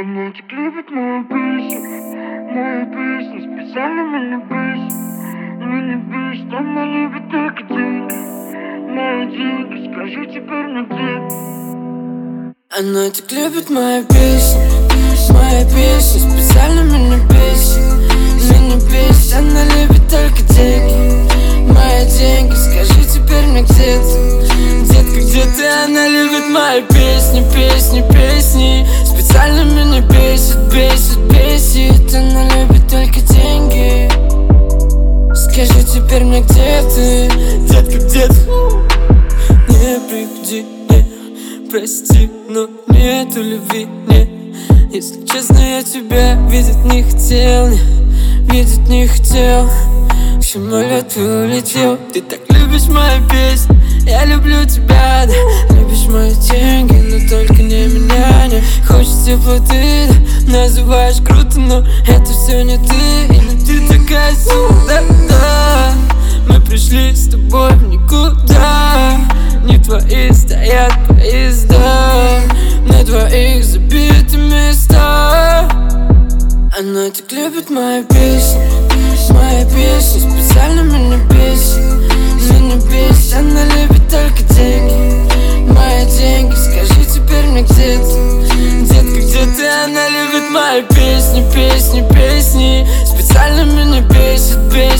Она так любит мою песню, специально меня бесит. Меня бесит, она любит только деньги, мои деньги, скажи теперь мне где. Она так любит мою песню, специально меня бесит. Меня бесит, она любит только деньги, мои деньги, скажи теперь мне где ты. Детка, где ты? Она любит мои песни, специально меня бесит. Она любит только деньги, скажи теперь мне где ты. Детка, где ты? Не приходи, не прости, но нету любви, не. Если честно, я тебя видеть не хотел, видеть не хотел. Самолет улетел. Ты так любишь мои песни, я люблю тебя, да. Любишь мои деньги, но только не меня, не. Хочешь теплоты, да. Называешь круто, но это все не ты. Или ты такая да. Мы пришли с тобой в никуда. Не твои стоят поезда, на двоих забиты места. Она так любит мои песни, специально меня бесит. Меня бесит, она любит только деньги, мои деньги, скажи теперь мне где ты. Детка, где ты? Она любит мои песни, специально меня бесит.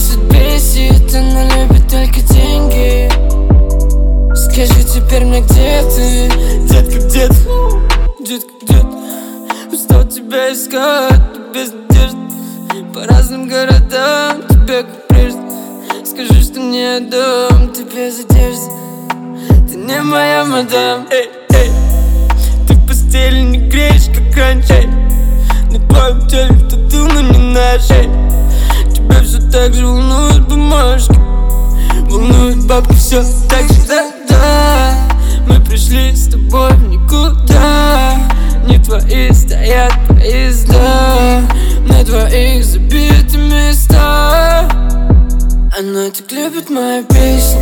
Она любит только деньги, скажи теперь мне где ты. Детка, где ты? Детка, где ты? Устал тебя искать, без надежды, по разным городам, тебе как прежде. Скажи, что не отдам, ты без одежды, ты не моя мадам. Эй, ты в постели не греешь, как раньше. На твоем теле тату, но не наш. Тебя все так же волнуют бумажки, волнует бабки, все так же, да. Мы пришли с тобой в никуда. Не твои стоят поезда, на двоих забиты места. Она так любит мои песни,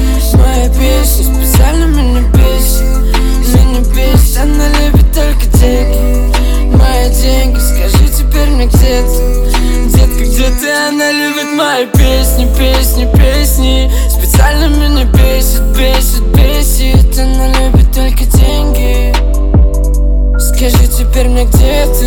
специально меня бесит. Меня бесит, она любит только деньги, мои деньги, скажи теперь мне где ты. Детка, где ты? Она любит мои песни, специально меня бесит. Она любит только деньги, скажи теперь мне где ты.